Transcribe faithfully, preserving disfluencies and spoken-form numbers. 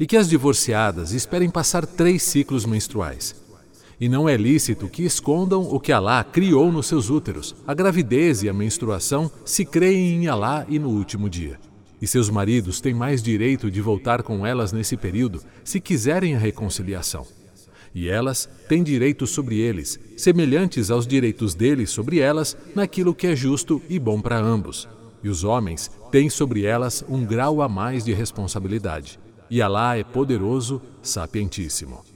e que as divorciadas esperem passar três ciclos menstruais. E não é lícito que escondam o que Alá criou nos seus úteros. A gravidez e a menstruação se creem em Alá e no último dia. E seus maridos têm mais direito de voltar com elas nesse período, se quiserem a reconciliação. E elas têm direitos sobre eles, semelhantes aos direitos deles sobre elas, naquilo que é justo e bom para ambos. E os homens têm sobre elas um grau a mais de responsabilidade. E Alá é poderoso, sapientíssimo.